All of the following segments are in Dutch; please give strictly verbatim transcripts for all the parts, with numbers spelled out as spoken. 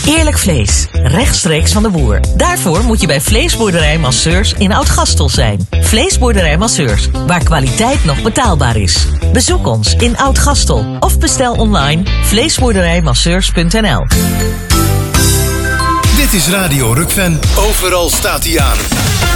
Eerlijk vlees, rechtstreeks van de boer. Daarvoor moet je bij Vleesboerderij Masseurs in Oud-Gastel zijn. Vleesboerderij Masseurs, waar kwaliteit nog betaalbaar is. Bezoek ons in Oud-Gastel of bestel online vleesboerderijmasseurs punt n l. Dit is Radio Rukven. Overal staat hij aan.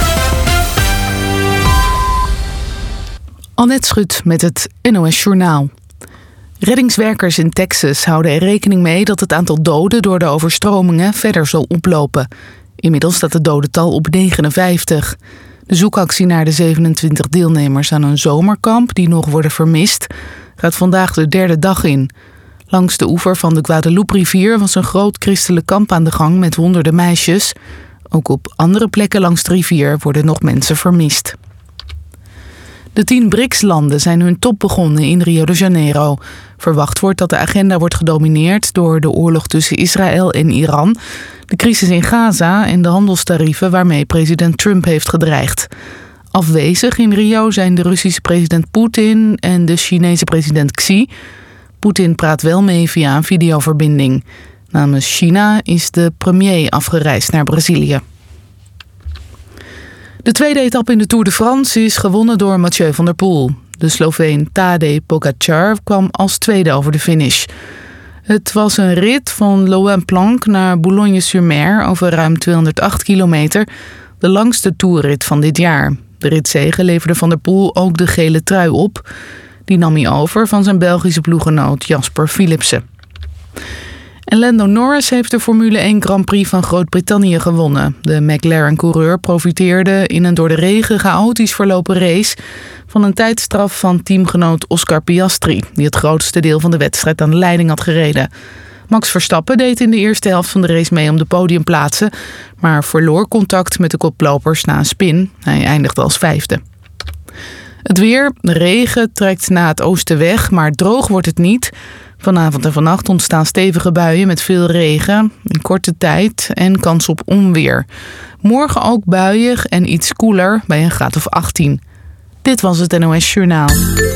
Annette Schut met het N O S Journaal. Reddingswerkers in Texas houden er rekening mee dat het aantal doden door de overstromingen verder zal oplopen. Inmiddels staat het dodental op negenenvijftig. De zoekactie naar de zevenentwintig deelnemers aan een zomerkamp die nog worden vermist gaat vandaag de derde dag in. Langs de oever van de Guadalupe-rivier was een groot christelijk kamp aan de gang met honderden meisjes. Ook op andere plekken langs de rivier worden nog mensen vermist. De tien B R I C S-landen zijn hun top begonnen in Rio de Janeiro. Verwacht wordt dat de agenda wordt gedomineerd door de oorlog tussen Israël en Iran, de crisis in Gaza en de handelstarieven waarmee president Trump heeft gedreigd. Afwezig in Rio zijn de Russische president Poetin en de Chinese president Xi. Poetin praat wel mee via een videoverbinding. Namens China is de premier afgereisd naar Brazilië. De tweede etappe in de Tour de France is gewonnen door Mathieu van der Poel. De Sloveen Tadej Pogačar kwam als tweede over de finish. Het was een rit van Loin-Planck naar Boulogne-sur-Mer over ruim tweehonderdacht kilometer, de langste toerrit van dit jaar. De ritzege leverde Van der Poel ook de gele trui op. Die nam hij over van zijn Belgische ploeggenoot Jasper Philipsen. En Lando Norris heeft de Formule één Grand Prix van Groot-Brittannië gewonnen. De McLaren-coureur profiteerde in een door de regen chaotisch verlopen race van een tijdstraf van teamgenoot Oscar Piastri, die het grootste deel van de wedstrijd aan de leiding had gereden. Max Verstappen deed in de eerste helft van de race mee om de podiumplaatsen, maar verloor contact met de koplopers na een spin. Hij eindigde als vijfde. Het weer, de regen trekt naar het oosten weg, maar droog wordt het niet. Vanavond en vannacht ontstaan stevige buien met veel regen, in korte tijd en kans op onweer. Morgen ook buiig en iets koeler bij een graad of achttien. Dit was het N O S Journaal.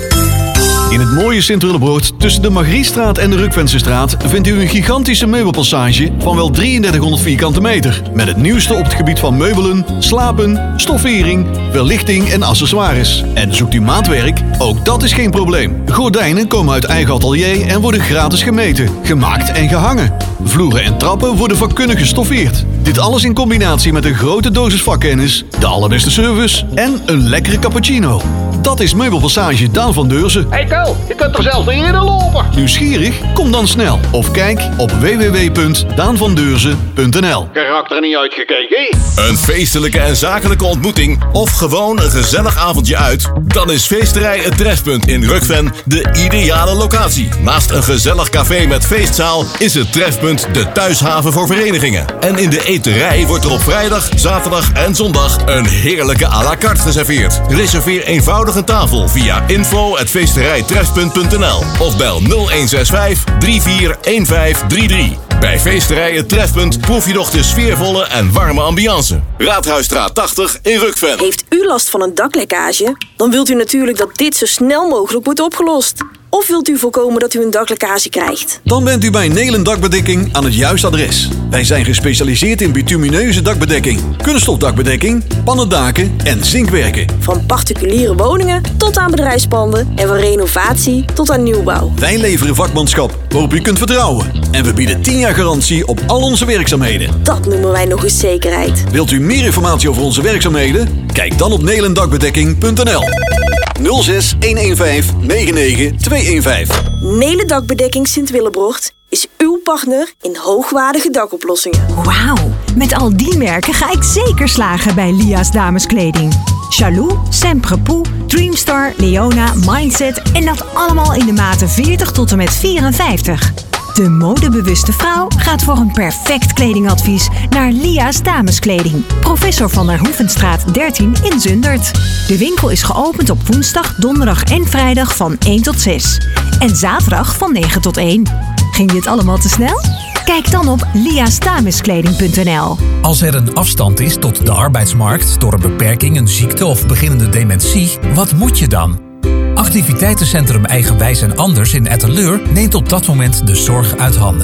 In het mooie Sint-Willebroord, tussen de Margriestraat en de Rukvensestraat, vindt u een gigantische meubelpassage van wel drieëndertighonderd vierkante meter. Met het nieuwste op het gebied van meubelen, slapen, stoffering, verlichting en accessoires. En zoekt u maatwerk? Ook dat is geen probleem. Gordijnen komen uit eigen atelier en worden gratis gemeten, gemaakt en gehangen. Vloeren en trappen worden vakkundig gestoffeerd. Dit alles in combinatie met een grote dosis vakkennis, de allerbeste service en een lekkere cappuccino. Dat is Meubelpassage Daan van Deurzen. Hey Tel, je kunt er zelfs niet eerder lopen. Nieuwsgierig? Kom dan snel. Of kijk op w w w punt daan van deurzen punt n l. Karakter niet uitgekeken. Een feestelijke en zakelijke ontmoeting of gewoon een gezellig avondje uit? Dan is Feesterij Het Trefpunt in Rukven de ideale locatie. Naast een gezellig café met feestzaal is het Trefpunt de thuishaven voor verenigingen. En in de eterij wordt er op vrijdag, zaterdag en zondag een heerlijke à la carte geserveerd. Reserveer eenvoudig een tafel via info at feesterijtrefpunt punt n l of bel nul een zes vijf drie vier een vijf drie drie. Bij Feesterij Het Trefpunt proef je nog de sfeervolle en warme ambiance. Raadhuisstraat tachtig in Rukven. Heeft u last van een daklekkage? Dan wilt u natuurlijk dat dit zo snel mogelijk wordt opgelost. Of wilt u voorkomen dat u een daklekkage krijgt? Dan bent u bij Nelen Dakbedekking aan het juiste adres. Wij zijn gespecialiseerd in bitumineuze dakbedekking, kunststofdakbedekking, pannendaken en zinkwerken. Van particuliere woningen tot aan bedrijfspanden en van renovatie tot aan nieuwbouw. Wij leveren vakmanschap waarop u kunt vertrouwen. En we bieden tien jaar garantie op al onze werkzaamheden. Dat noemen wij nog eens zekerheid. Wilt u meer informatie over onze werkzaamheden? Kijk dan op nelendakbedekking punt n l. nul zes een een vijf negen negen twee een vijf. Nelen Dakbedekking Sint-Willebroord is uw partner in hoogwaardige dakoplossingen. Wauw, met al die merken ga ik zeker slagen bij Lia's dameskleding. Chalou, Semprepoux, Dreamstar, Leona, Mindset en dat allemaal in de maten veertig tot en met vierenvijftig. De modebewuste vrouw gaat voor een perfect kledingadvies naar Lia's dameskleding. Professor van der Hoevenstraat dertien in Zundert. De winkel is geopend op woensdag, donderdag en vrijdag van één tot zes. En zaterdag van negen tot één. Ging dit allemaal te snel? Kijk dan op lia's dameskleding punt n l. Als er een afstand is tot de arbeidsmarkt door een beperking, een ziekte of beginnende dementie, wat moet je dan? Activiteitencentrum Eigenwijs en Anders in Etteleur neemt op dat moment de zorg uit handen.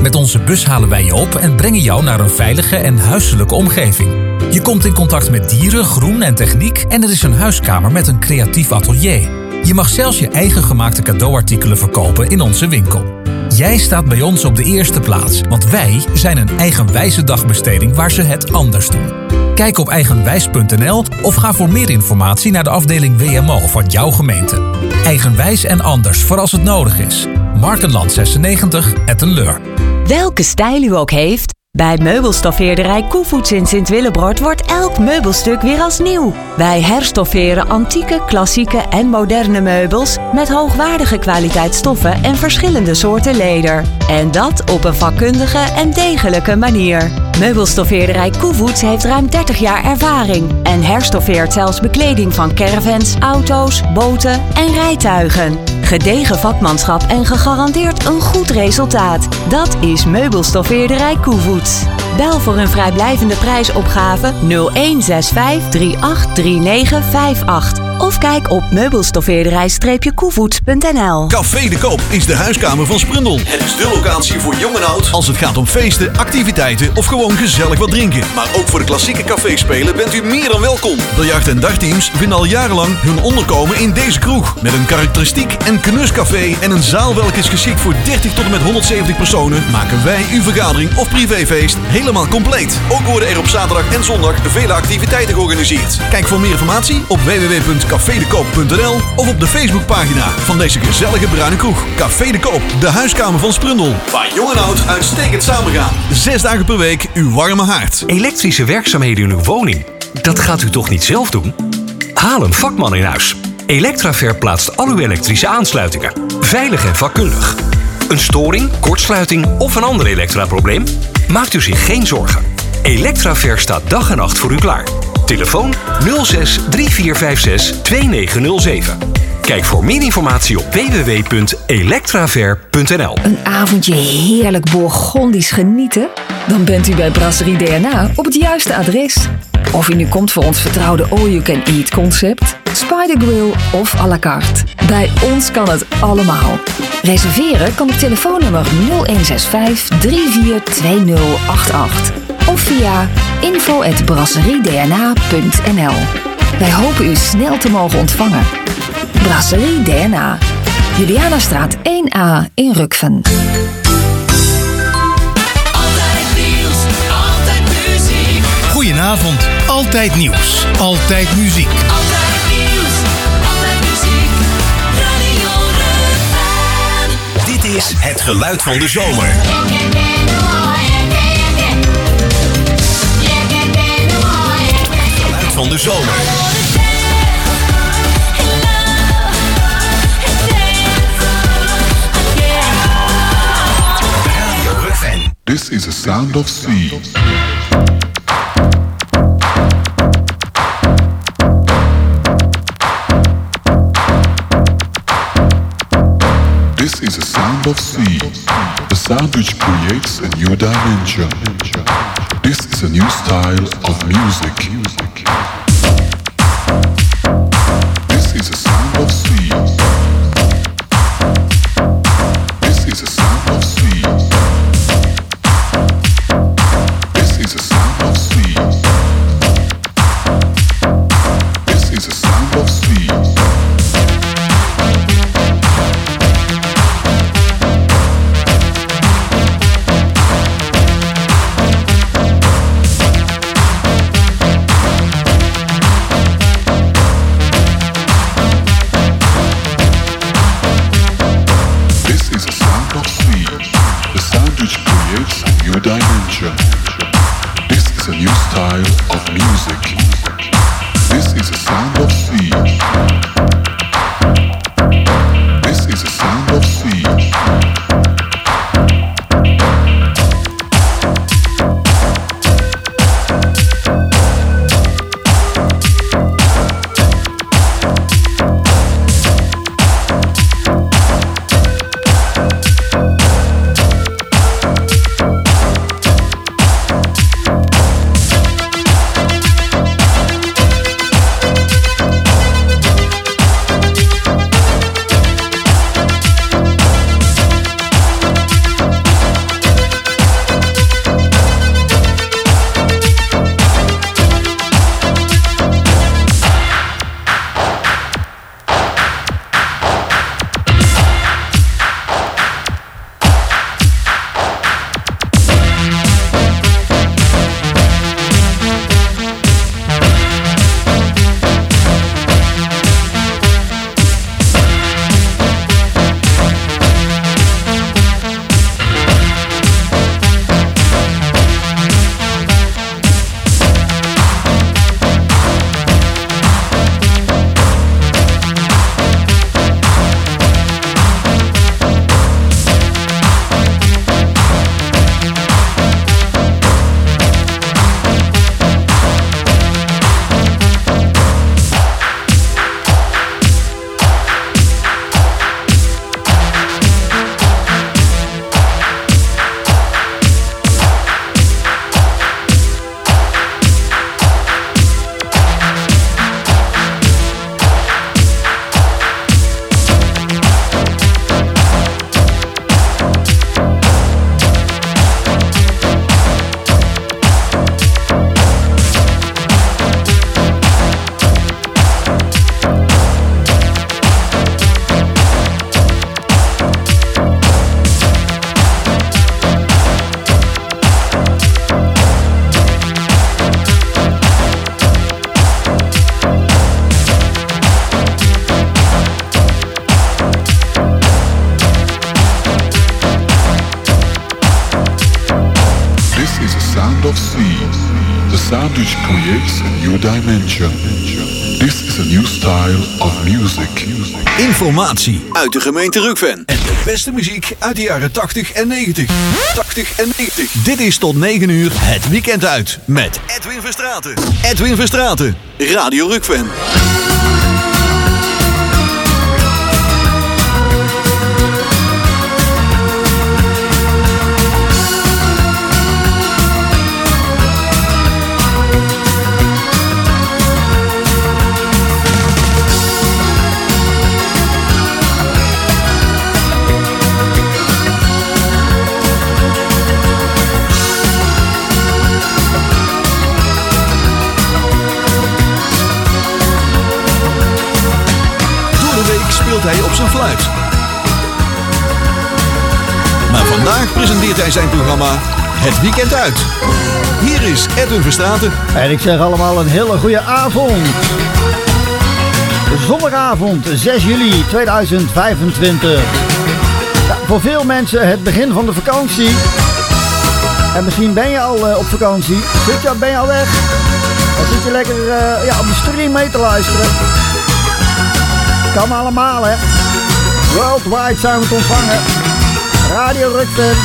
Met onze bus halen wij je op en brengen jou naar een veilige en huiselijke omgeving. Je komt in contact met dieren, groen en techniek en er is een huiskamer met een creatief atelier. Je mag zelfs je eigen gemaakte cadeauartikelen verkopen in onze winkel. Jij staat bij ons op de eerste plaats, want wij zijn een eigenwijze dagbesteding waar ze het anders doen. Kijk op eigenwijs punt n l of ga voor meer informatie naar de afdeling W M O van jouw gemeente. Eigenwijs en anders voor als het nodig is. Markenland zesennegentig, Etten-Leur. Welke stijl u ook heeft, bij meubelstoffeerderij Koevoets in Sint-Willebroord wordt elk meubelstuk weer als nieuw. Wij herstofferen antieke, klassieke en moderne meubels met hoogwaardige kwaliteit stoffen en verschillende soorten leder. En dat op een vakkundige en degelijke manier. Meubelstoffeerderij Koevoets heeft ruim dertig jaar ervaring en herstoffeert zelfs bekleding van caravans, auto's, boten en rijtuigen. Gedegen vakmanschap en gegarandeerd een goed resultaat. Dat is Meubelstoffeerderij Koevoets. Bel voor een vrijblijvende prijsopgave nul een zes vijf drie acht drie negen vijf acht of kijk op meubelstoffeerderij koevoets punt n l. Café de Koop is de huiskamer van Sprundel. Het is de locatie voor jong en oud als het gaat om feesten, activiteiten of gewoon gezellig wat drinken. Maar ook voor de klassieke caféspelen bent u meer dan welkom. Biljart- en dartteams vinden al jarenlang hun onderkomen in deze kroeg. Met een karakteristiek en knuscafé en een zaal welke is geschikt voor dertig tot en met honderdzeventig personen, maken wij uw vergadering of privéfeest helemaal compleet. Ook worden er op zaterdag en zondag vele activiteiten georganiseerd. Kijk voor meer informatie op w w w punt café de koop punt n l of op de Facebookpagina van deze gezellige bruine kroeg. Café de Koop, de huiskamer van Sprundel. Waar jong en oud uitstekend samengaan. Zes dagen per week uw warme haard. Elektrische werkzaamheden in uw woning. Dat gaat u toch niet zelf doen? Haal een vakman in huis. Electraver plaatst al uw elektrische aansluitingen. Veilig en vakkundig. Een storing, kortsluiting of een ander elektraprobleem? Maakt u zich geen zorgen. Electraver staat dag en nacht voor u klaar. Telefoon nul zes drie vier vijf zes twee negen nul zeven. Kijk voor meer informatie op w w w punt electraver punt n l. Een avondje heerlijk Bourgondisch genieten? Dan bent u bij Brasserie D N A op het juiste adres. Of u nu komt voor ons vertrouwde all-you-can-eat concept, Spider Grill of à la carte. Bij ons kan het allemaal. Reserveren kan op telefoonnummer nul een zes vijf drie vier twee nul acht acht of via info at brasserie d n a punt n l. Wij hopen u snel te mogen ontvangen. Brasserie D N A, Julianastraat één A in Rukven. Goedenavond, altijd nieuws, altijd muziek. Altijd nieuws, altijd muziek, Radio Rukven. Dit is het geluid van de zomer. Het geluid van de zomer. Radio Rukven. This is the sound of sea. This is the sound of sea, the sound which creates a new dimension. This is a new style of music. This is the sound of sea. This is the sound of sea. This is the sound of sea. This is the sound of sea. Dimension. This is a new style of music. This is the sound of sea. This is the sound of sea. sound of sea. The sound which creates a new dimension. This is a new style of music. Informatie uit de gemeente Rukven. En de beste muziek uit de jaren tachtig en negentig. tachtig en negentig. Dit is tot negen uur het weekend uit met Edwin Verstraeten. Edwin Verstraeten, Radio Rukven. Hij op zijn fluit. Maar vandaag presenteert hij zijn programma Het Weekend Uit. Hier is Edwin Verstraeten. En ik zeg allemaal een hele goede avond. Zondagavond zes juli tweeduizend vijfentwintig. Ja, voor veel mensen het begin van de vakantie. En misschien ben je al uh, op vakantie. Zit je, ben je al weg? Dan zit je lekker uh, ja, op de stream mee te luisteren. Kan allemaal, hè. Worldwide zijn we te ontvangen. Radio Rukven.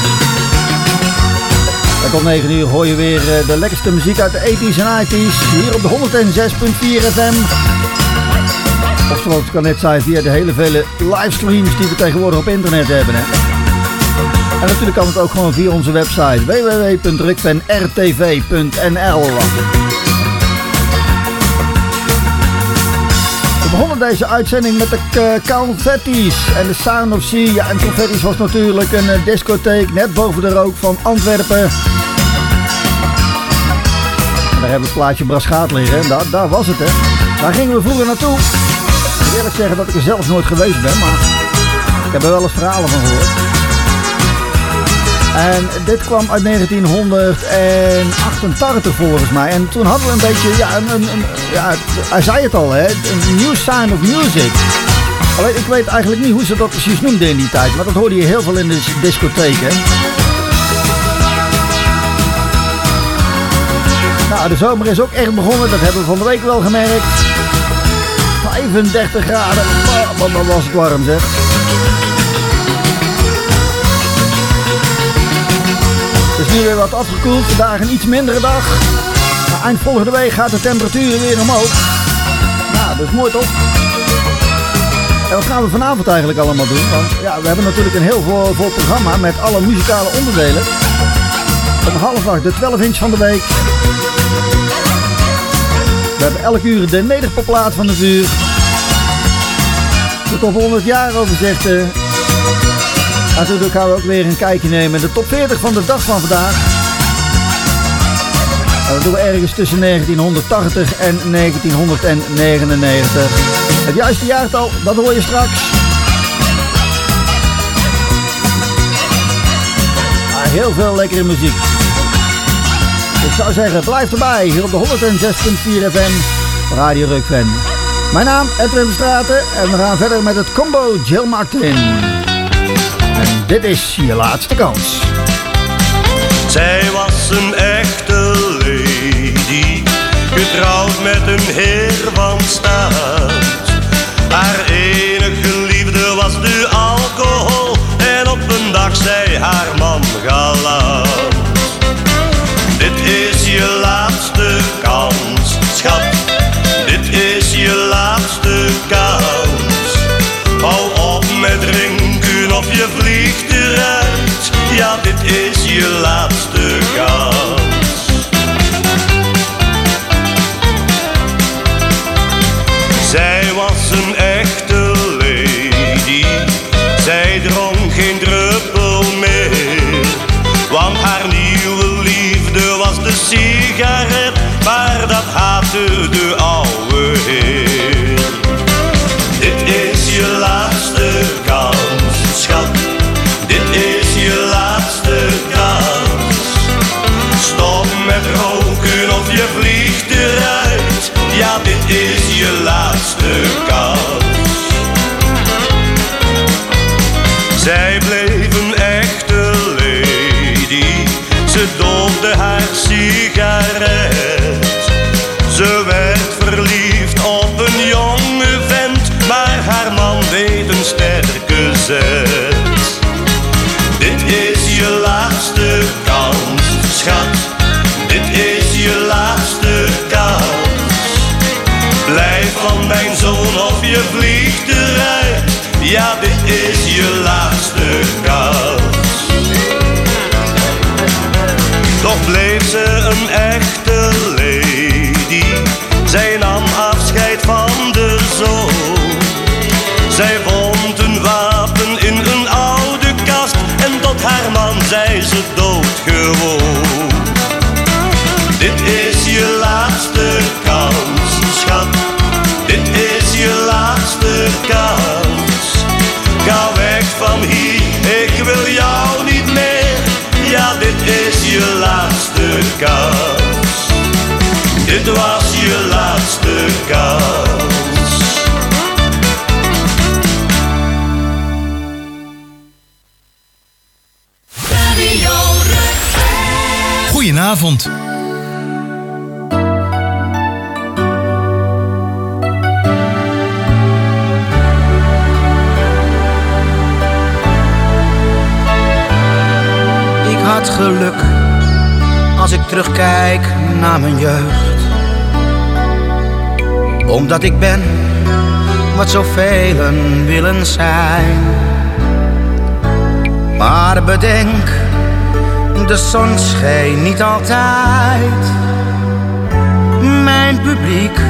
En tot negen uur hoor je weer de lekkerste muziek uit de eighties en nineties. Hier op de honderdzes komma vier F M. Of zoals ik al net zei, via de hele vele livestreams die we tegenwoordig op internet hebben, hè. En natuurlijk kan het ook gewoon via onze website w w w punt rukven r t v punt n l. We begonnen deze uitzending met de uh, Confetti's en de Sound of Sea. Ja, en Confetti's was natuurlijk een uh, discotheek net boven de rook van Antwerpen. En daar hebben we het plaatje Braschaat liggen. Daar, daar was het, hè. Daar gingen we vroeger naartoe. Ik moet eerlijk zeggen dat ik er zelfs nooit geweest ben, maar ik heb er wel eens verhalen van gehoord. En dit kwam uit negentienhonderdachtentachtig volgens mij. En toen hadden we een beetje, ja, een, een, een, ja hij zei het al, hè, een new sound of music. Alleen ik weet eigenlijk niet hoe ze dat precies noemden in die tijd. Maar dat hoorde je heel veel in de discotheken. Nou, de zomer is ook echt begonnen. Dat hebben we van de week wel gemerkt. vijfendertig graden. Wat oh, was het warm, zeg. Het is nu weer wat afgekoeld, vandaag een iets mindere dag. Maar eind volgende week gaat de temperatuur weer omhoog. Nou, dat is mooi toch? En wat gaan we vanavond eigenlijk allemaal doen? Want ja, we hebben natuurlijk een heel vol, vol programma met alle muzikale onderdelen. Om half acht de twaalf inch van de week. We hebben elk uur de nederpopplaat van het uur. De top honderd jaar overzichten. En natuurlijk gaan we ook weer een kijkje nemen in de top veertig van de dag van vandaag. En dat doen we ergens tussen negentienhonderdtachtig en negentienhonderdnegenennegentig. Het juiste jaartal, dat hoor je straks. Maar heel veel lekkere muziek. Ik zou zeggen, blijf erbij hier op de honderdzes komma vier F M Radio Rukven. Mijn naam Edwin Verstraeten en we gaan verder met het combo Jill Martin. En dit is je laatste kans. Zij was een echte lady, getrouwd met een heer van staat. Haar enige liefde was de alcohol en op een dag zei haar man galant: dit is je laatste kans, schat. Dit is je laatste kans. Hou op met drinken of je vliegt eruit. Ja, dit is je laatste kans. Zij was een echte lady. Zij dronk geen druppel meer. Want haar nieuwe liefde was de sigaret. Maar dat haatte de oude heer. Dit is je laatste kans, schat. Dit is je laatste kans. Stop met roken of je vliegt eruit. Ja, dit is je laatste kans. Zij bleef een echte lady. Ze doofde haar sigaret. Ze werd verliefd op een jonge vent, maar haar man deed een sterke zet. Dit is je laatste kans, schat. Dit is je laatste kans. Blijf van mijn zoon of je vliegt eruit. Ja, dit is je laatste kans. Toch bleef ze een echte lady. Zij nam afscheid van de zoon. Zij vond een wapen in een oude kast en tot haar man zei ze doodgewoon. Dit is je laatste kans, schat. Dit is je laatste kans. Ga weg van hier, ik wil jou niet meer. Ja, dit is je laatste kans. Dit was je laatste kans. Goedenavond. Ik had geluk als ik terugkijk naar mijn jeugd. Omdat ik ben wat zoveel willen zijn. Maar bedenk, de zon scheen niet altijd. Mijn publiek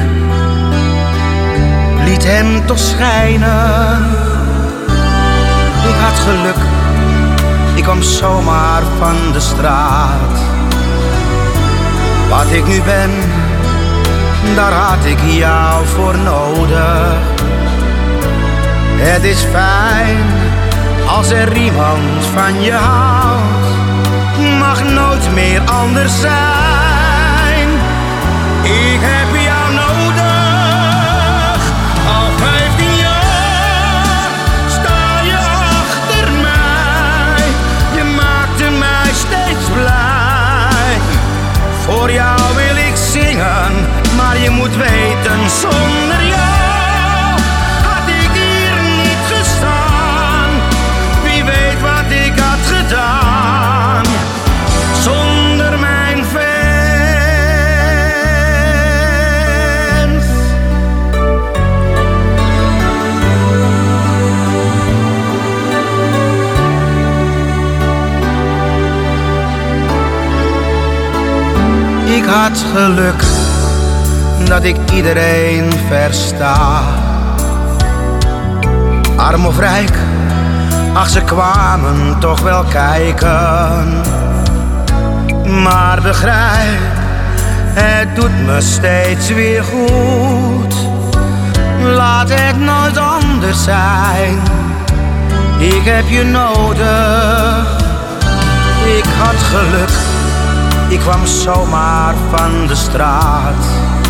liet hem toch schijnen. Ik had geluk, ik kwam zomaar van de straat. Wat ik nu ben, daar had ik jou voor nodig. Het is fijn als er iemand van je houdt. Mag nooit meer anders zijn. Ik heb jou nodig. Al vijftien jaar sta je achter mij. Je maakte mij steeds blij. Voor jou wil ik zingen, maar je moet weten, zonder jou had ik hier niet gestaan. Wie weet wat ik had gedaan zonder mijn fans. Ik had geluk dat ik iedereen versta. Arm of rijk, ach, ze kwamen toch wel kijken. Maar begrijp, het doet me steeds weer goed. Laat het nooit anders zijn. Ik heb je nodig. Ik had geluk, ik kwam zomaar van de straat.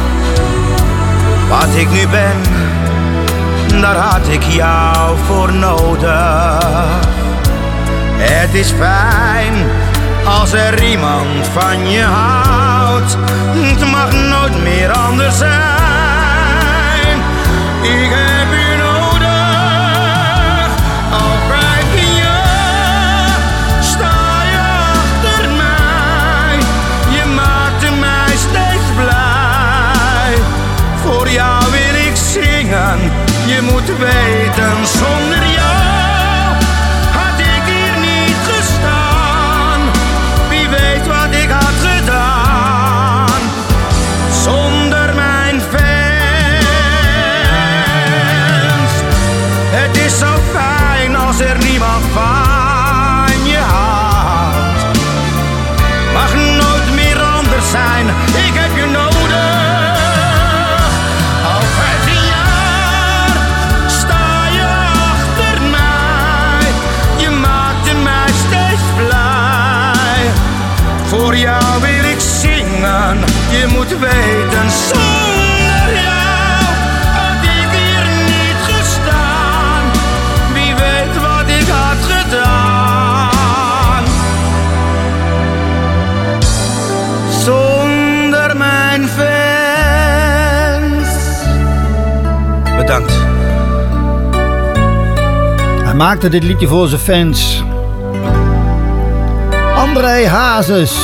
Wat ik nu ben, daar had ik jou voor nodig. Het is fijn als er iemand van je houdt. Het mag nooit meer anders zijn. Ik heb je nodig. Al vijftien jaar sta je achter mij. Je maakte mij steeds blij. Voor jou wil ik zingen. Je moet weten, zonder jou had ik hier niet gestaan. Wie weet wat ik had gedaan zonder mijn fans. Het is zo fijn als er niemand van je houdt. Mag nooit meer anders zijn. Ik heb je nodig. Al vijftien jaar sta je achter mij. Je maakte mij steeds blij. Voor jou wil ik zingen. Je moet weten, zonder jou had ik hier niet gestaan. Wie weet wat ik had gedaan mijn fans. Bedankt. Hij maakte dit liedje voor zijn fans. André Hazes.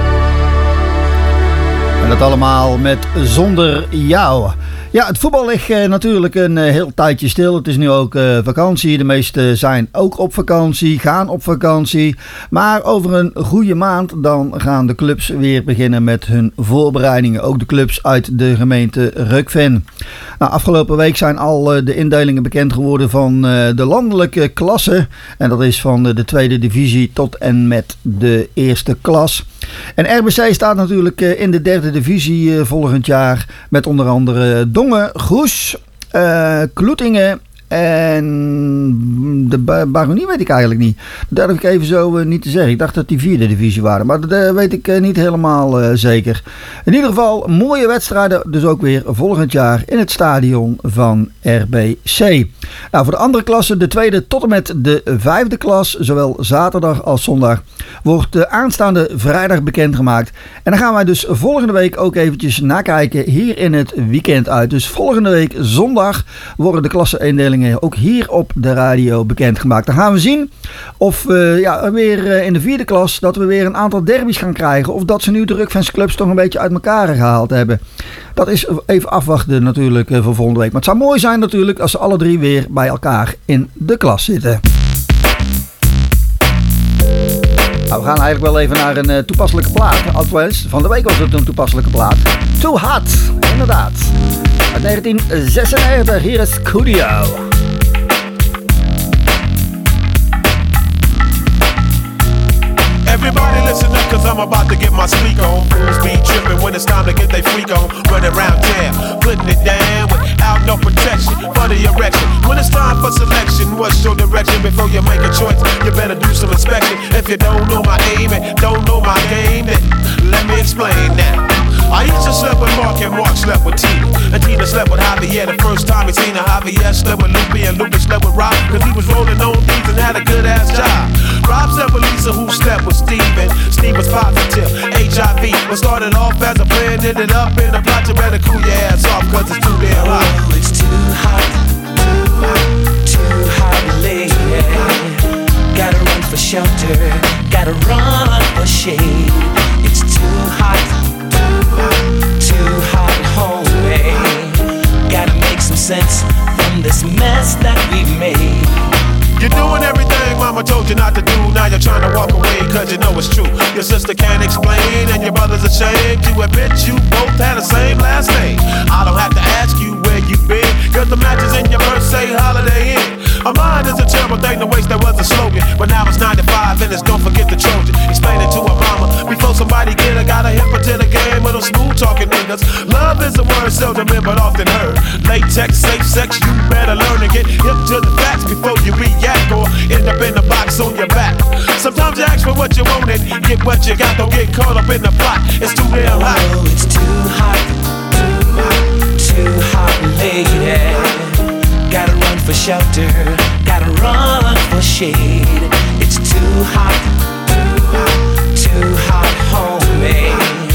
En dat allemaal met Zonder Jou. Ja, het voetbal ligt uh, natuurlijk een uh, heel tijdje stil. Het is nu ook uh, vakantie. De meesten zijn ook op vakantie, gaan op vakantie. Maar over een goede maand dan gaan de clubs weer beginnen met hun voorbereidingen. Ook de clubs uit de gemeente Rukven. Nou, afgelopen week zijn al uh, de indelingen bekend geworden van uh, de landelijke klasse. En dat is van uh, de tweede divisie tot en met de eerste klas. En R B C staat natuurlijk uh, in de derde divisie uh, volgend jaar met onder andere Dongen, Goes, uh, Kloetingen en de Baronie weet ik eigenlijk niet. Dat durf ik even zo uh, niet te zeggen. Ik dacht dat die vierde divisie waren, maar dat uh, weet ik uh, niet helemaal uh, zeker. In ieder geval mooie wedstrijden dus ook weer volgend jaar in het stadion van R B C. Nou, voor de andere klassen, de tweede tot en met de vijfde klas, zowel zaterdag als zondag, wordt de aanstaande vrijdag bekendgemaakt. En dan gaan wij dus volgende week ook eventjes nakijken hier in het weekend uit. Dus volgende week zondag worden de klassenindelingen ook hier op de radio bekendgemaakt. Dan gaan we zien of we ja, weer uh, in de vierde klas dat we weer een aantal derbies gaan krijgen. Of dat ze nu de Rukvensclubs toch een beetje uit elkaar gehaald hebben. Dat is even afwachten natuurlijk uh, voor volgende week. Maar het zou mooi zijn natuurlijk als ze alle drie weer bij elkaar in de klas zitten. Nou, we gaan eigenlijk wel even naar een uh, toepasselijke plaat. Althans, van de week was het een toepasselijke plaat. Too Hot, inderdaad. Uit negentien zesennegentig, hier is Coolio. Everybody listen up, cause I'm about to get my speak on. Fools be tripping when it's time to get they freak on. Running around town, putting it down without no protection for the erection. When it's time for selection, what's your direction? Before you make a choice, you better do some inspection. If you don't know my aim and don't know my game, then let me explain now. I used to slept with Mark and Mark slept with Tina. And Tina slept with Javier the first time he seen her. Javier slept with Lupe and Lupe slept with Rob, cause he was rolling on beats and had a good ass job. Rob slept with Lisa, who slept with Steve, and Steve was positive, H I V. What started off as a plan ended up in a plot. You better cool your ass off, cause it's too damn hot. Oh, it's too hot, too hot, too hot, lady. Gotta run for shelter, gotta run for shade. It's too hot, too hot, homie. Gotta make some sense from this mess that we've made. You're doing everything mama told you not to do. Now you're trying to walk away cause you know it's true. Your sister can't explain and your brother's ashamed to admit you both had the same last name. I don't have to ask you where you've been, cause the matches in your purse say Holiday Inn. A mind is a terrible thing to waste, that was a slogan. But now it's ninety-five and it's don't forget the Trojan. Explain it to a mama before somebody get her. Got a hip to the game of those smooth talking niggas. Love is a word seldom in but often heard. Latex, safe sex, you better learn to get hip to the facts before you react or end up in the box on your back. Sometimes you ask for what you want and get what you got. Don't get caught up in the plot, it's too damn hot. Oh, it's too hot, too hot, too hot, lady. Gotta run for shelter, gotta run for shade. It's too hot, too hot, too hot, homie.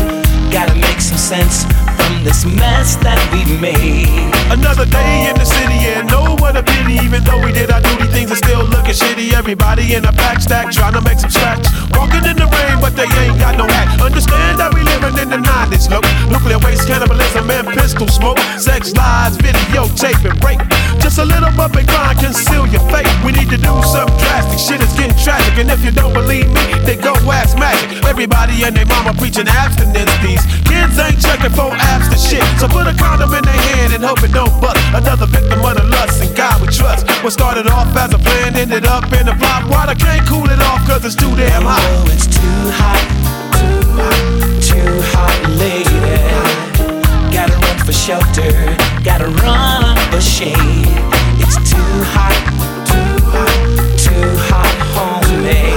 Gotta make some sense from this mess that we made. Another day in the city and no one a pity. Even though we did our duty, things are still looking shitty. Everybody in a back stack trying to make some scratch. Walking in the rain, but they ain't got no hat. Understand that we living in the nineties, look. Nuclear waste, cannibalism, and pistol smoke. Sex, lies, videotape, and rape. Just a little bump and grind, conceal your fate. We need to do something drastic, shit is getting tragic. And if you don't believe me, then go ask Magic. Everybody and their mama preaching abstinence. These kids ain't checking for apps to shit. So put a condom in their hand and hope it don't bust. Another victim of the lust and God we trust. What started off as a plan ended up in a plot. Water can't cool it off cause it's too damn hot. Oh, it's too hot, too hot, too hot, lady. Gotta run for shelter, gotta run for shade. It's too hot, too hot, too hot, homie.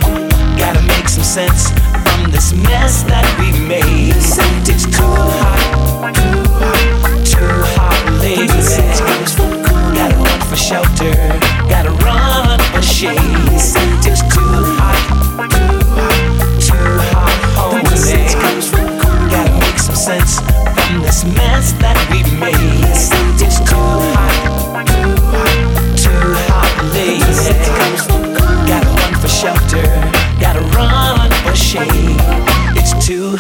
Gotta make some sense from this mess that we made. It's too hot, too hot, too hot, lady. Gotta run for shelter, gotta run for shade. It's too hot, too hot, too hot.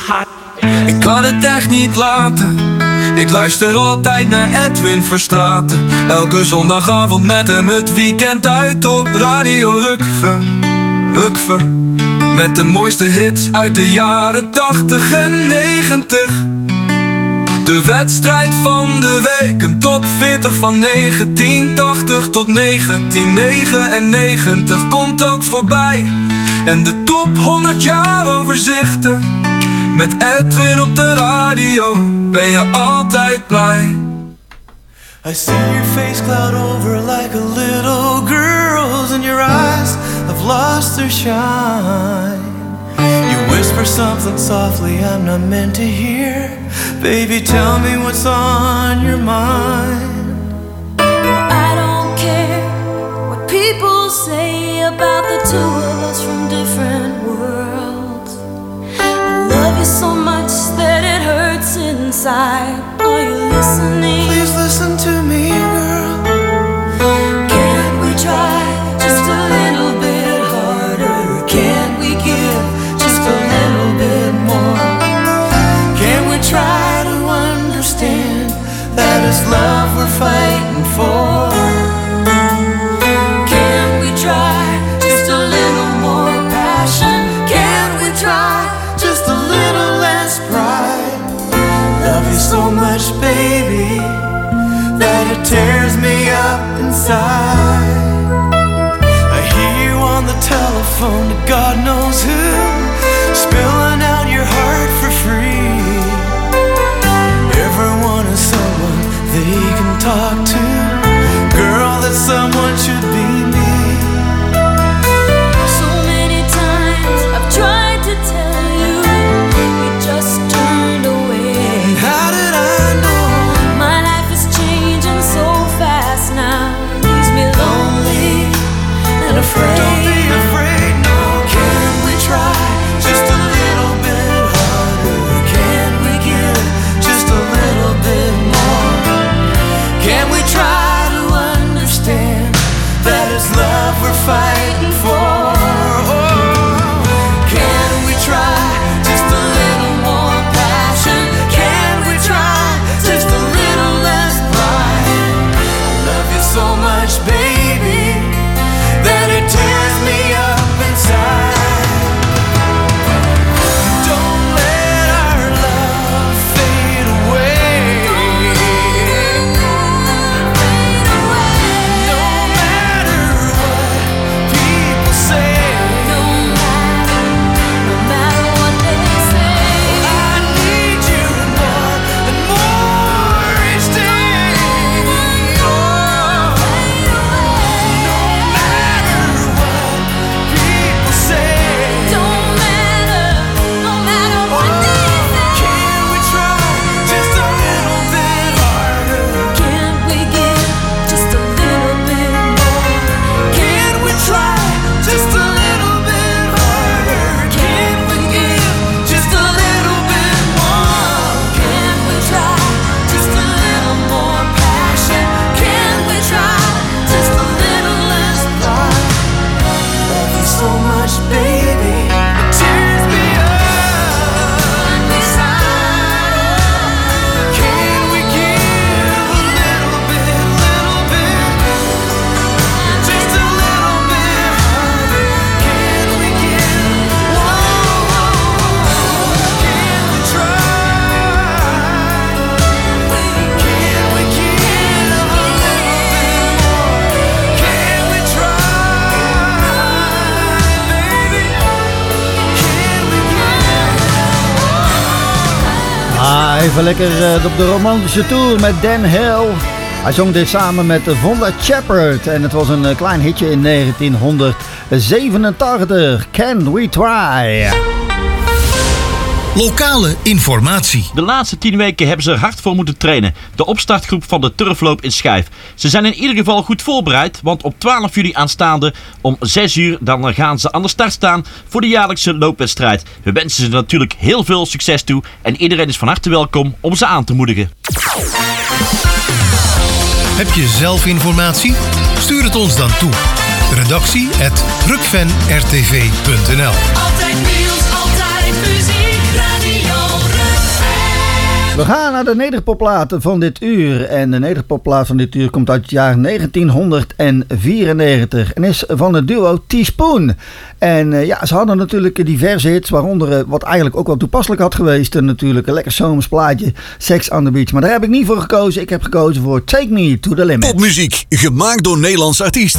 hot. Ik kan het echt niet laten. Ik luister altijd naar Edwin Verstraeten. Elke zondagavond met hem het weekend uit op Radio Rukver. Rukver. Met de mooiste hits uit de jaren tachtig en negentig. De wedstrijd van de week, een top veertig van negentien tachtig tot negentien negenennegentig komt ook voorbij. En de top honderd jaar overzichten. Met Edwin op de radio ben je altijd blij. I see your face cloud over like a little girl's, and your eyes have lost their shine. You whisper something softly I'm not meant to hear. Baby, tell me what's on your mind. I don't care what people say about the two of us from different worlds. I love you so much that it hurts inside. Are you listening? Please listen to me, girl. Can't we try just a little bit harder? Can't we give just a little bit more? Can we try to understand that it's love we're fighting for? Can we try just a little more passion? Can we try just a little less pride? Love you so much, baby, that it tears me up inside. I hear you on the telephone to God knows who, spilling out your heart for free. Everyone is someone they can talk to. Girl, that someone should be me. So many times I've tried to tell you, you just turned away. How did I know? My life is changing so fast now. Leaves me lonely and afraid. Don't be afraid, no. Can we try just a little bit harder? Can we give just a little bit more? Can we try to understand that it's love we're fighting for? Can we try just a little more passion? Can we try just a little less pride? I love you so much, baby, that it tears me up inside. Don't let our love fade away. No matter what people say. No matter, no matter what they say. I need you more and more each day. No matter what people say. Don't matter, no matter what they say. Can we try just a little bit harder? Can't we give just a little bit more? Can we try just a little bit harder? Can we give just a little bit more? Can we try just a little more passion? Can we try just a little less pride? Love you so much, baby, it tears me up inside. Can we give a little bit, little bit, just a little bit harder? Can we give? Whoa, can we try? Can we give a little bit more? Can we try, baby? Can we give? Ah, even lekker uh, op de romantische tour met Dan Hill. Hij zong dit samen met Vonda Shepard en het was een uh, klein hitje in negentienhonderdzevenentachtig. Can We Try? Lokale informatie. De laatste tien weken hebben ze er hard voor moeten trainen. De opstartgroep van de turfloop in Schijf. Ze zijn in ieder geval goed voorbereid, want op twaalf juli aanstaande om zes uur dan gaan ze aan de start staan voor de jaarlijkse loopwedstrijd. We wensen ze natuurlijk heel veel succes toe en iedereen is van harte welkom om ze aan te moedigen. Heb je zelf informatie? Stuur het ons dan toe. Redactie at rukvenrtv punt n l. Altijd nieuws, altijd muziek, radio. We gaan naar de nederpopplaat van dit uur. En de nederpopplaat van dit uur komt uit het jaar negentienhonderdvierennegentig. En is van het duo Teaspoon. En uh, ja, ze hadden natuurlijk diverse hits. Waaronder uh, wat eigenlijk ook wel toepasselijk had geweest. Uh, natuurlijk een lekker zomers plaatje. Sex on the Beach. Maar daar heb ik niet voor gekozen. Ik heb gekozen voor Take Me to the Limit. Popmuziek, gemaakt door Nederlandse artiesten.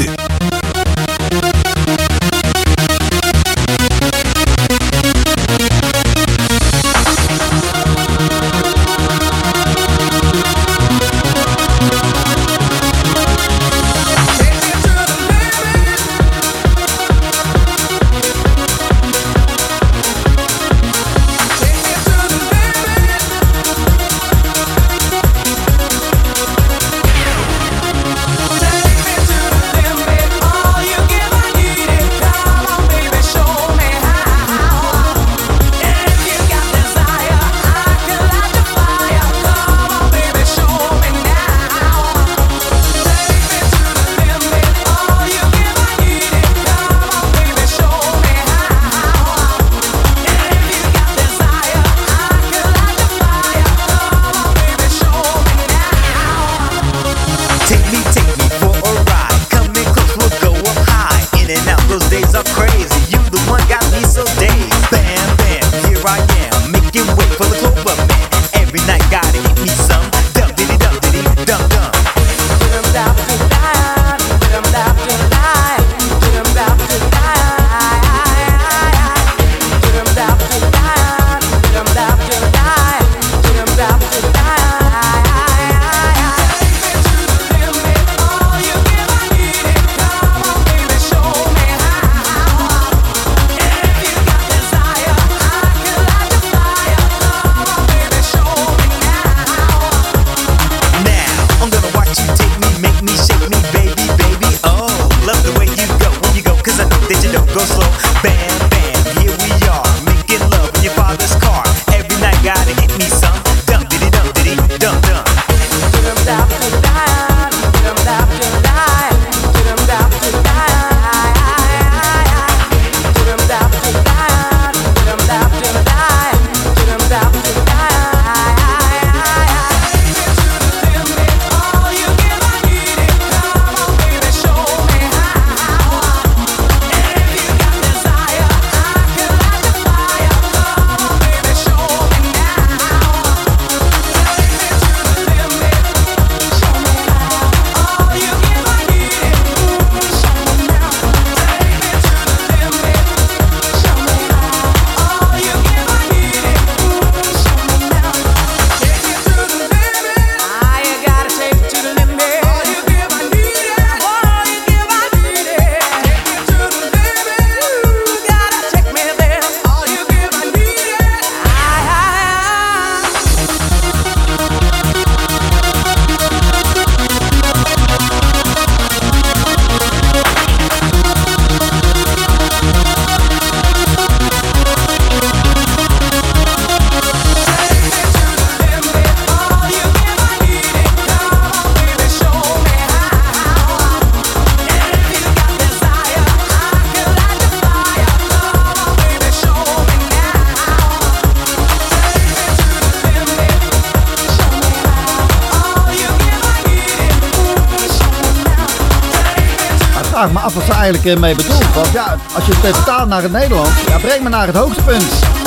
vraag me af wat ze eigenlijk mee bedoelt. Want ja, als je het vertaalt naar het Nederlands, ja, breng me naar het hoogtepunt.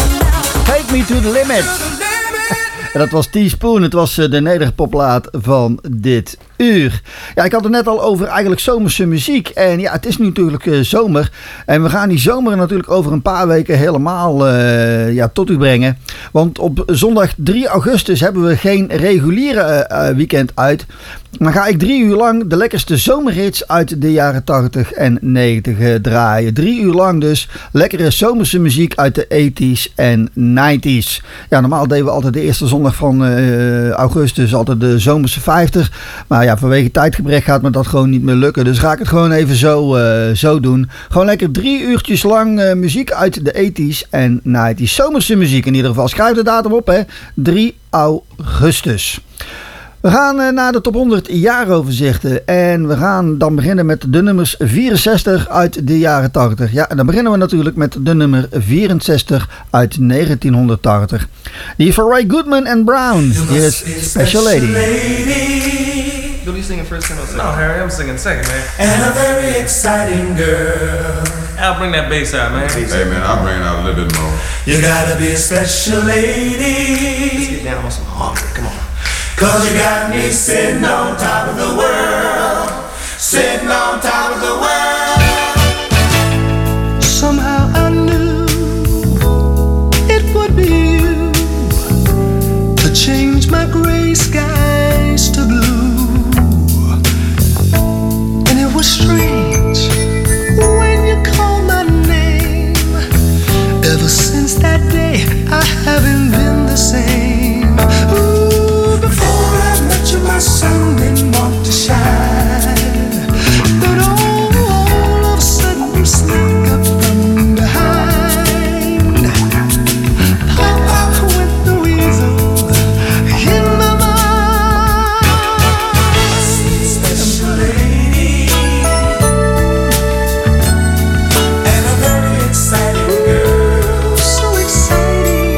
Take me to the limit. En dat was Teaspoon. Het was de nederpopplaat van dit uur. Ja, ik had het net al over eigenlijk zomerse muziek. En ja, het is nu natuurlijk uh, zomer. En we gaan die zomer natuurlijk over een paar weken helemaal uh, ja, tot u brengen. Want op zondag drie augustus hebben we geen reguliere uh, weekend uit. Dan ga ik drie uur lang de lekkerste zomerhits uit de jaren tachtig en negentig uh, draaien. Drie uur lang dus lekkere zomerse muziek uit de tachtiger en negentiger. Ja, normaal deden we altijd de eerste zondag van uh, augustus altijd de zomerse vijftig. Maar ja, vanwege tijdgebrek gaat me dat gewoon niet meer lukken. Dus ga ik het gewoon even zo, uh, zo doen. Gewoon lekker drie uurtjes lang uh, muziek uit de tachtiger en negentiger. Zomerse muziek in ieder geval. Schrijf de datum op, hè. drie augustus. We gaan uh, naar de top honderd jaaroverzichten. En we gaan dan beginnen met de nummers vierenzestig uit de jaren tachtig. Ja, en dan beginnen we natuurlijk met de nummer vierenzestig uit negentienhonderdtachtig. Die van Ray Goodman en Brown. Hier is Special Lady. You'll be singing first and No, Harry, I'm singing second, man. And a very exciting girl. I'll bring that bass out, man. Hey, man, I'll bring it out a little bit more. You gotta be a special lady. Let's get down on some harmony, come on. Cause you got me sitting on top of the world. Sitting on top of the world. Somehow I knew it would be you to change my gray skies to blue. And it was strange when you called my name. Ever since that day I haven't been the same. Ooh, before I met you my sun didn't want to shine. But all, all of a sudden you snuck up from behind. Pop, pop went the weasel in my mind. Special lady. And a very exciting girl. So exciting.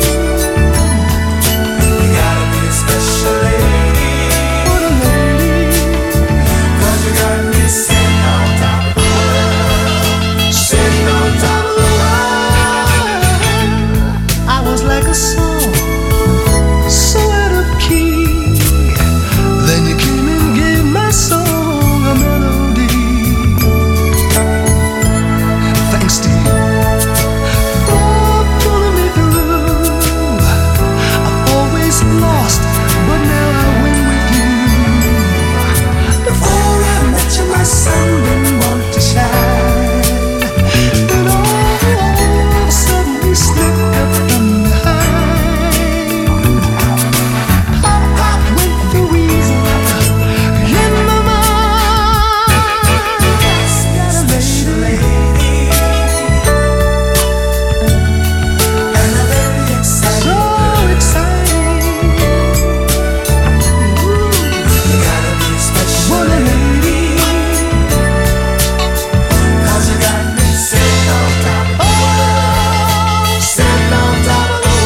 You gotta be a special lady. What a lady. Cause you got me sitting on top of the world. Sitting on top of the world. I was like a song, so out of key. Then you came and gave my song a melody. Thanks to you for pulling me through. I've always lost, but now I win with you. Before I met you my sun didn't want to shine. Then all, all of a sudden you slipped up from behind. Pop, pop went the weasel in my mind. Got a lady, And a very exciting so exciting. You gotta be a special What a lady. Cause you got me sitting on top of the world. Sitting on top of the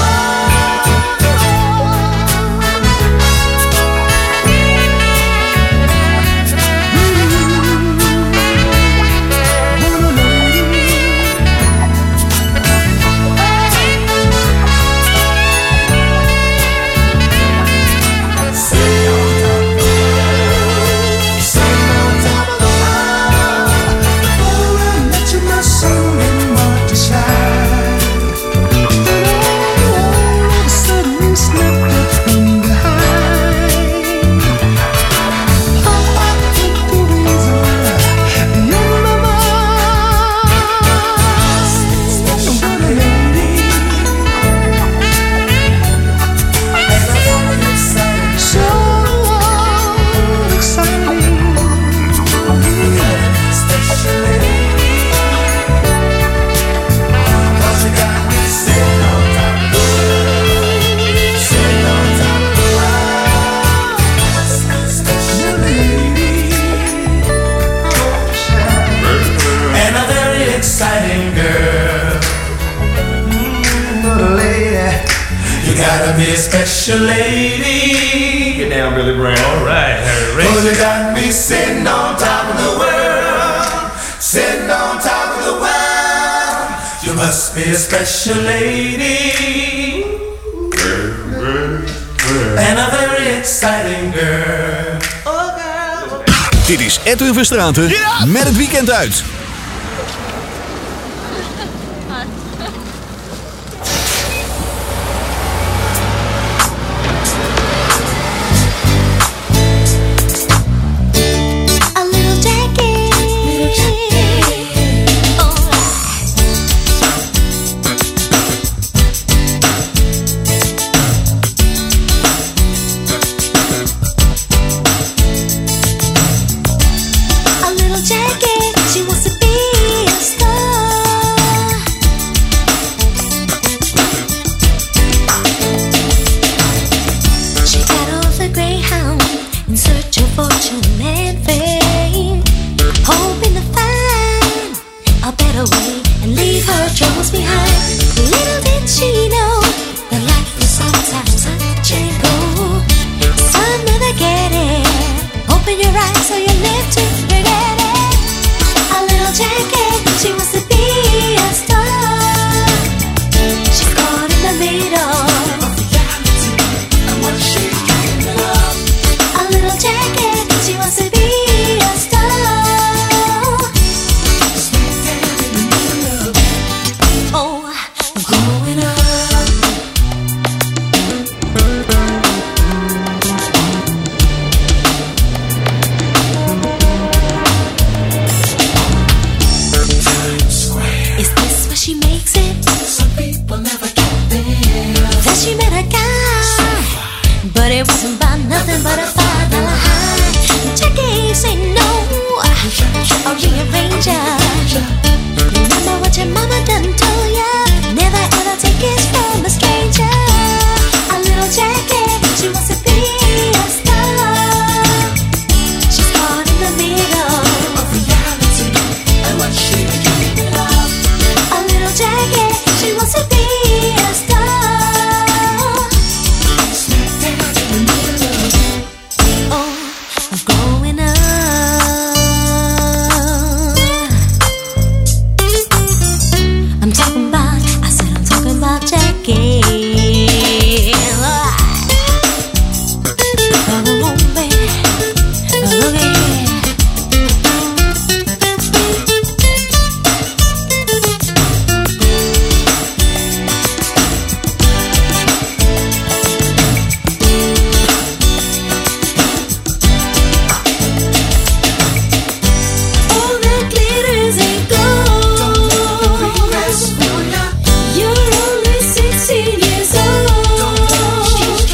world. Sitting on top of the world. Sitting on top of the world. Before I met you my sun didn't want to shine. Then all of a sudden you slipped up from behind. Pop, pop went the weasel in my mind. What a lady. And a very exciting So exciting. special lady. Cause you got me sitting on top of the world. Sitting on top of the world. Special lady. And a very exciting girl. Mm, what a lady. You gotta be a special lady. Get down, Billy Brown. All right, Harry. Cause you got me sitting on top of the world. Sitting on top of the world. You must be a special lady. And a very exciting girl. Dit is Edwin Verstraeten met het weekend uit. A little jacket. Little jacket. A little jacket. She wants to in your eyes, so you live to forget it. A little Jackie, she wants to be a star. She's caught in the middle of reality and what she's dreaming of. A little Jackie, she wants to be a star. Smack down in the middle of it. Oh, I'm growing up. Is this where she makes it? Some people never get there. Then she met a guy, but it wasn't by nothing but a five dollar high. Jackie say no, a rearranger. Remember what your mama done told ya? Never ever take it from a stranger. A little Jackie, she wants to be a star. She's caught in the middle of reality and what she dreaming of. A little Jackie, she wants to be a star. Smack down in the middle of it. Oh, I'm growing up. I'm talking about, I said I'm talking about Jackie. Oh, baby. Oh, yeah. All that glitters ain't gold. You're only sixteen years old.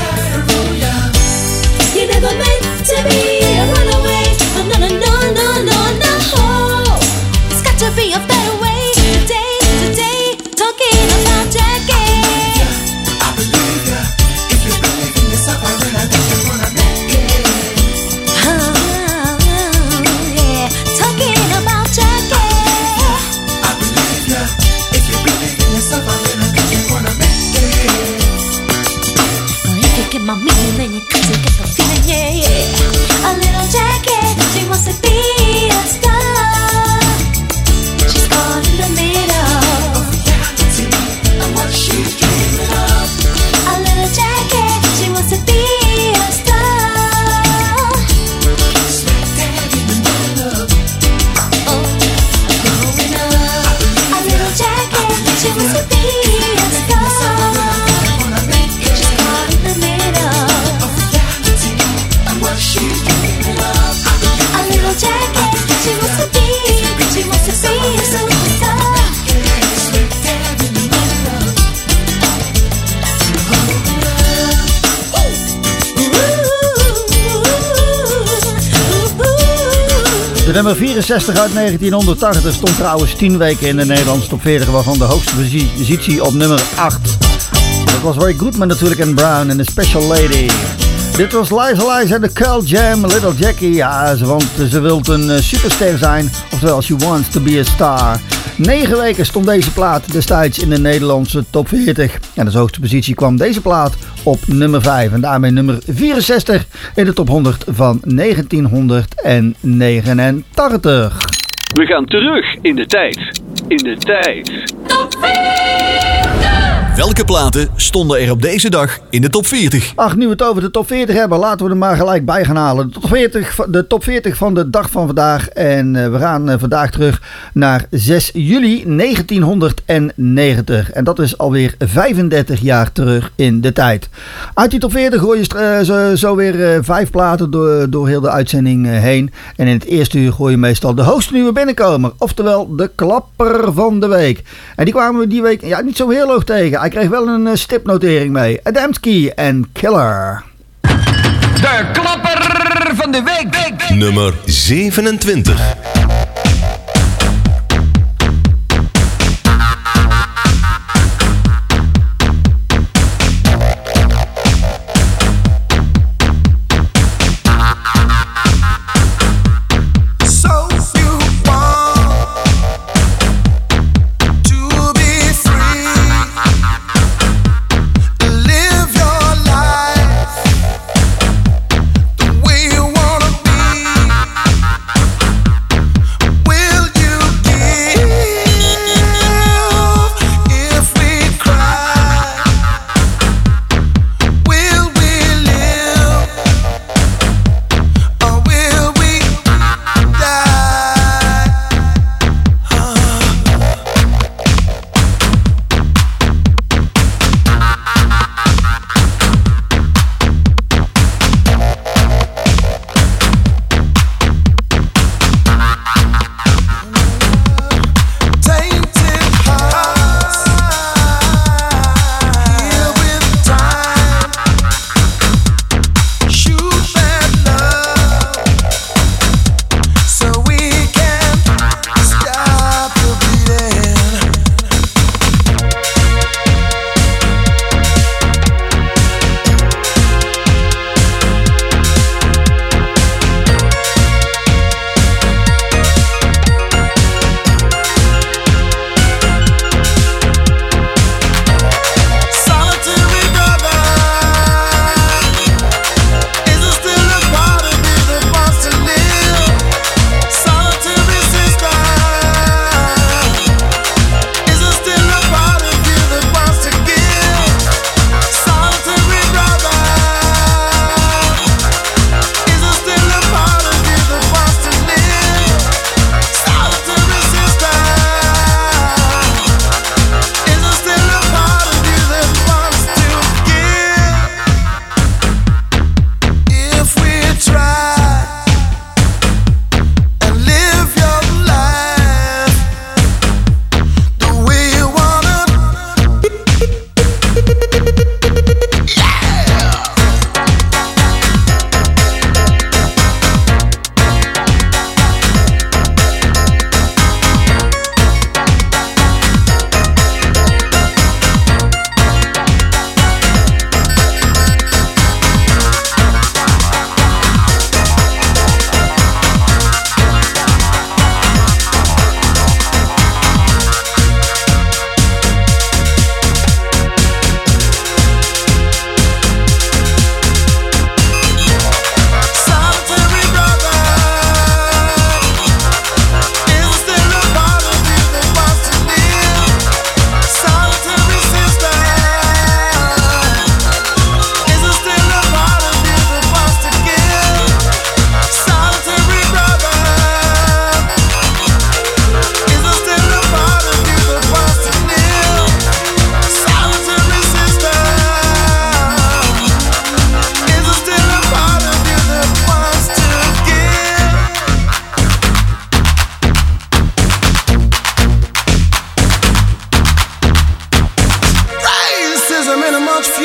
You never meant to be a runaway. Oh, no, no, no, no, no, no. It's got to be a better way. Today, today, talking about Jackie. I believe ya. If you believe in yourself, I really think you're gonna make it. Oh, yeah. Talking about Jackie. I believe ya. If you believe in yourself, I really think you're gonna make it. Well, if you get my meaning, then you got to get the feeling, yeah, yeah. A little Jackie, she wants to be a star. She's caught in the middle of reality and what she's dreaming of. A little Jackie, she wants to be a star. Smack down in the middle of it. Oh, I'm growing up. A little Jackie, she wants to be a star. She's caught in the middle of reality and what she's dreaming of. A little Jackie, she wants to be, she wants to be a superstar. Smack down in the middle of it. De nummer vierenzestig uit negentienhonderdtachtig stond trouwens tien weken in de Nederlandse top veertig, waarvan de hoogste positie op nummer acht. Dat was Ray Goodman natuurlijk en Brown en The Special Lady. Dit was Liza Liza en de Curl Jam, Little Jackie. Ja, ze, want ze wil een uh, superster zijn, oftewel she wants to be a star. Negen weken stond deze plaat destijds in de Nederlandse top veertig. En als hoogste positie kwam deze plaat op nummer vijf. En daarmee nummer vierenzestig in de top honderd van negentienhonderdnegenentachtig. We gaan terug in de tijd. In de tijd. Top veertig! Welke platen stonden er op deze dag in de top veertig? Ach, nu we het over de top veertig hebben, laten we er maar gelijk bij gaan halen. De top veertig, de top veertig van de dag van vandaag. En uh, we gaan uh, vandaag terug naar zes juli negentienhonderdnegentig. En dat is alweer vijfendertig jaar terug in de tijd. Uit die top veertig gooi je uh, zo, zo weer uh, vijf platen door, door heel de uitzending uh, heen. En in het eerste uur gooi je meestal de hoogste nieuwe binnenkomer. Oftewel de klapper van de week. En die kwamen we die week ja, niet zo heel hoog tegen. Hij kreeg wel een uh, stipnotering mee. Adamski en Killer. De klapper van de week. week. Nummer zevenentwintig. Be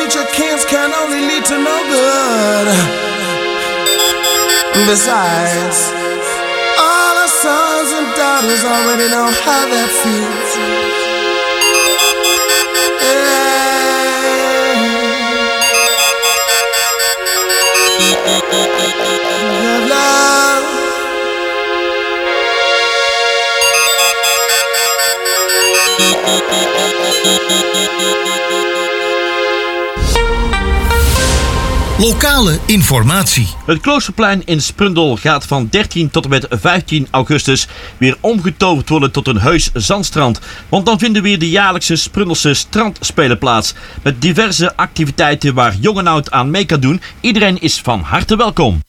future kids can only lead to no good. Besides, all our sons and daughters already know how that feels. Yeah. Love. Lokale informatie. Het Kloosterplein in Sprundel gaat van dertien tot en met vijftien augustus weer omgetoverd worden tot een heus zandstrand. Want dan vinden weer de jaarlijkse Sprundelse strandspelen plaats. Met diverse activiteiten waar jong en oud aan mee kan doen. Iedereen is van harte welkom.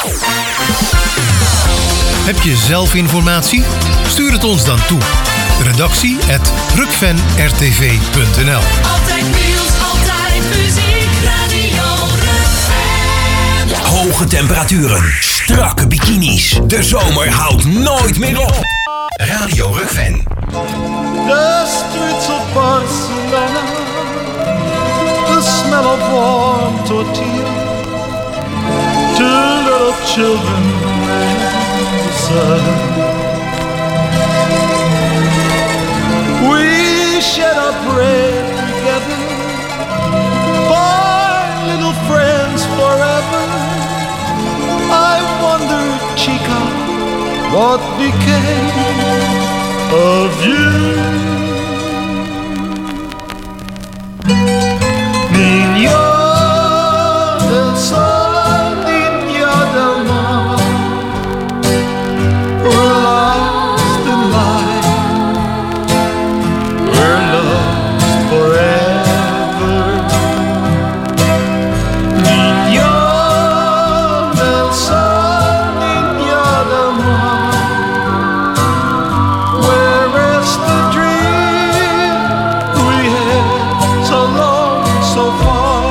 Heb je zelf informatie? Stuur het ons dan toe. Redactie at rukven r t v punt n l. Altijd nieuws, altijd muziek, Radio Rukven. Hoge temperaturen, strakke bikinis. De zomer houdt nooit meer op. Radio Rukven. The streets of Barcelona, the smell of warm tortilla, two little children in the sun. We shed our bread together, four little friends forever. I wonder, chica, what became of you? Niño del sol, niño del mar, we're lost in life, we're lost forever. Niño del sol, niño del mar, where is the dream we had so long, so far?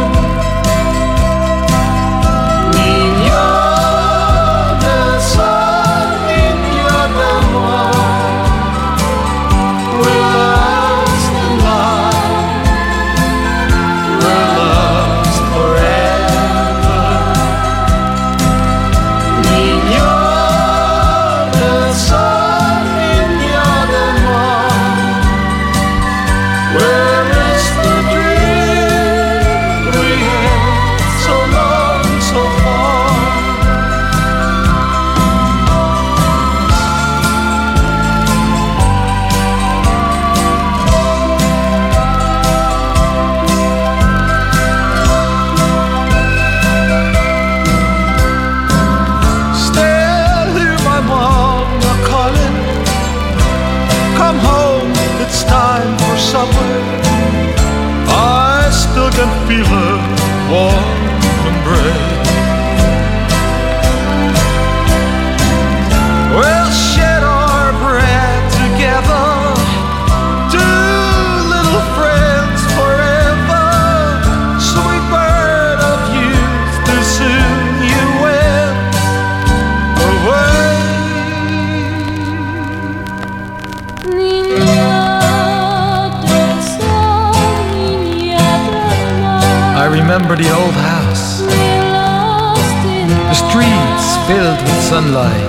Niño del sol, niño del mar, we're lost in life, we're lost forever. Niño del sol, niño del mar, where is the dream we had so long, so far? Still hear my mama calling, come home, it's time for supper. I still can feel her warm embrace. We'll shed our bread together, two little friends forever. Sweet bird of youth, too soon you went away. I remember the old house, the streets filled with sunlight,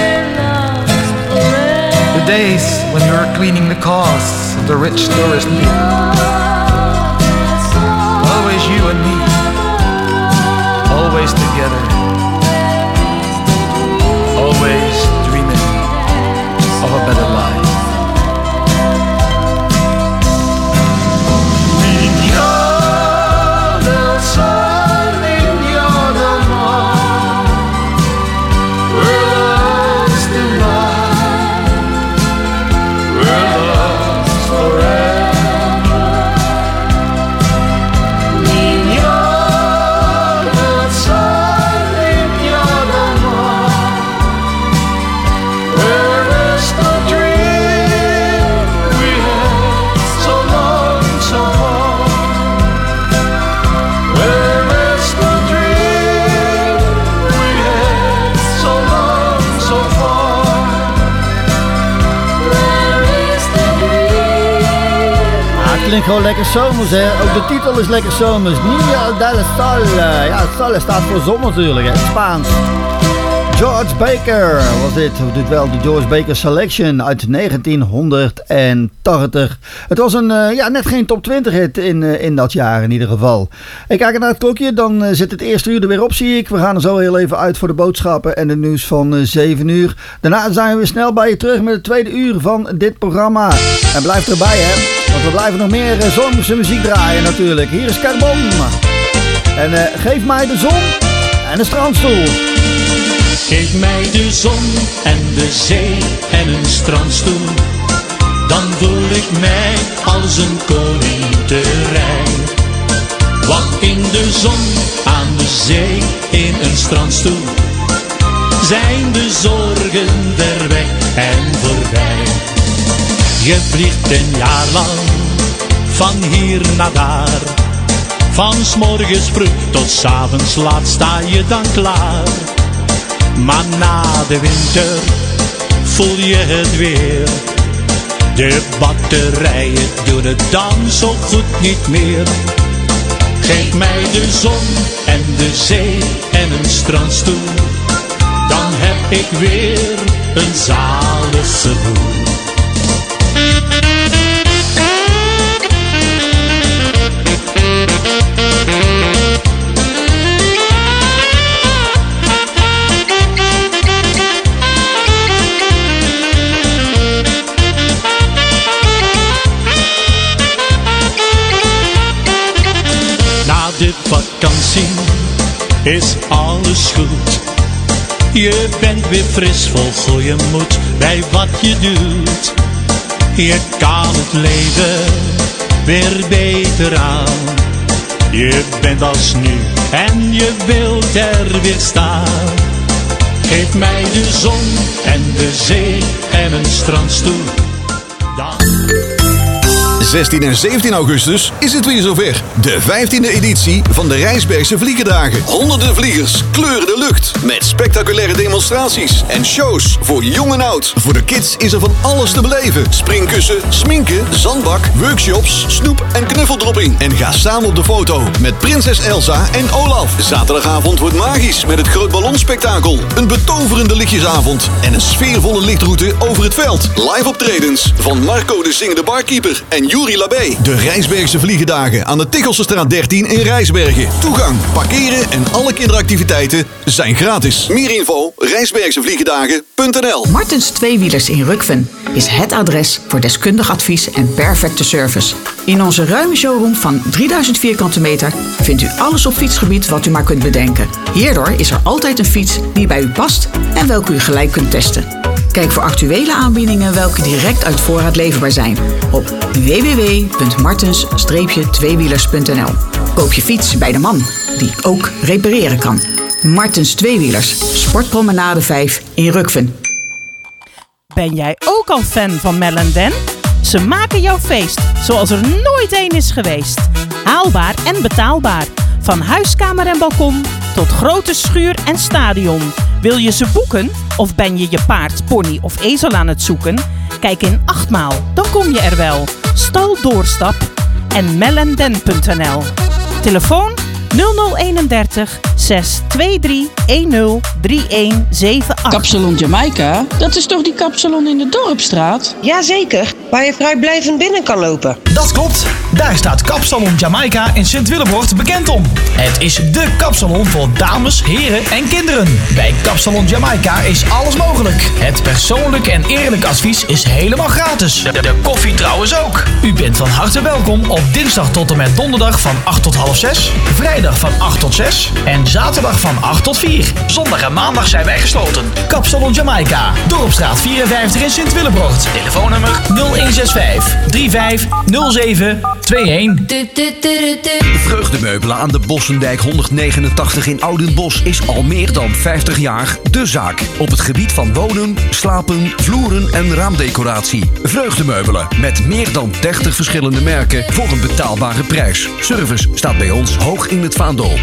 the days when you were cleaning the costs of the rich tourist people. Always you and me, always together, always dreaming of a better life. Niño del sol, niño del mar, we're lost in life, we're lost forever. Niño del sol, klinkt gewoon lekker zomers, hè. Ook de titel is lekker zomers. Niña del Sol. Ja, het Sol staat voor zon natuurlijk, hè. Spaans. George Baker was dit. Of dit wel de George Baker Selection uit negentienhonderdtachtig. Het was een, uh, ja, net geen top twintig hit in, uh, in dat jaar in ieder geval. Ik kijk naar het klokje, dan uh, zit het eerste uur er weer op, zie ik. We gaan er zo heel even uit voor de boodschappen en het nieuws van uh, zeven uur. Daarna zijn we weer snel bij je terug met het tweede uur van dit programma. En blijf erbij, hè. Want we blijven nog meer uh, zomerse muziek draaien natuurlijk. Hier is Carbon. En uh, geef mij de zon en de strandstoel. Geef mij de zon en de zee en een strandstoel. Dan voel ik mij als een koning te rijk. Want in de zon, aan de zee, in een strandstoel zijn de zorgen ver weg en voorbij. Je vliegt een jaar lang van hier naar daar. Van 's morgens vroeg tot 's avonds laat sta je dan klaar. Maar na de winter voel je het weer. De batterijen doen het dan zo goed niet meer. Geef mij de zon en de zee en een strandstoel. Dan heb ik weer een zalig gevoel. De vakantie is alles goed. Je bent weer fris, vol goeie moed bij wat je doet. Je kan het leven weer beter aan. Je bent als nu en je wilt er weer staan. Geef mij de zon en de zee en een strandstoel. Dan... zestien en zeventien augustus is het weer zover. De vijftiende editie van de Rijsbergse Vliegendagen. Honderden vliegers kleuren de lucht met spectaculaire demonstraties en shows voor jong en oud. Voor de kids is er van alles te beleven. Springkussen, sminken, zandbak, workshops, snoep en knuffeldropping. En ga samen op de foto met prinses Elsa en Olaf. Zaterdagavond wordt magisch met het Groot Ballonspektakel. Een betoverende lichtjesavond en een sfeervolle lichtroute over het veld. Live optredens van Marco de Zingende Barkeeper en Juri Labé. De Rijsbergse Vliegendagen aan de Tichelsestraat dertien in Rijsbergen. Toegang, parkeren en alle kinderactiviteiten zijn gratis. Meer info rijsbergsevliegendagen punt n l. Martens Tweewielers in Rukven is het adres voor deskundig advies en perfecte service. In onze ruime showroom van drieduizend vierkante meter vindt u alles op fietsgebied wat u maar kunt bedenken. Hierdoor is er altijd een fiets die bij u past en welke u gelijk kunt testen. Kijk voor actuele aanbiedingen welke direct uit voorraad leverbaar zijn op w w w punt martens tweewielers punt n l. Koop je fiets bij de man die ook repareren kan. Martens Tweewielers, Sportpromenade vijf in Rukven. Ben jij ook al fan van Mel en Dan? Ze maken jouw feest zoals er nooit één is geweest. Haalbaar en betaalbaar. Van huiskamer en balkon tot grote schuur en stadion. Wil je ze boeken? Of ben je je paard, pony of ezel aan het zoeken? Kijk in Achtmaal, dan kom je er wel. Stal Doorstap en melenden punt n l. Telefoon nul nul eenendertig zes twee drie een nul drie een zeven acht. Kapsalon Jamaica, dat is toch die kapsalon in de Dorpstraat? Jazeker, waar je vrijblijvend binnen kan lopen. Dat klopt, daar staat Kapsalon Jamaica in Sint-Willebroort bekend om. Het is dé kapsalon voor dames, heren en kinderen. Bij Kapsalon Jamaica is alles mogelijk. Het persoonlijk en eerlijk advies is helemaal gratis. De, de koffie trouwens ook. U bent van harte welkom op dinsdag tot en met donderdag van acht tot half zes. Vrijdag van acht tot zes en zaterdag van acht tot vier. Zondag en maandag zijn wij gesloten. Kapsalon Jamaica, Dorpstraat vierenvijftig in Sint-Willebroort. Telefoonnummer nul een zes vijf drie vijf nul zeven twee een. Vreugdemeubelen aan de Bossendijk honderdnegenentachtig in Oudenbosch is al meer dan vijftig jaar de zaak. Op het gebied van wonen, slapen, vloeren en raamdecoratie. Vreugdemeubelen met meer dan dertig verschillende merken voor een betaalbare prijs. Service staat bij ons hoog in het vaandel.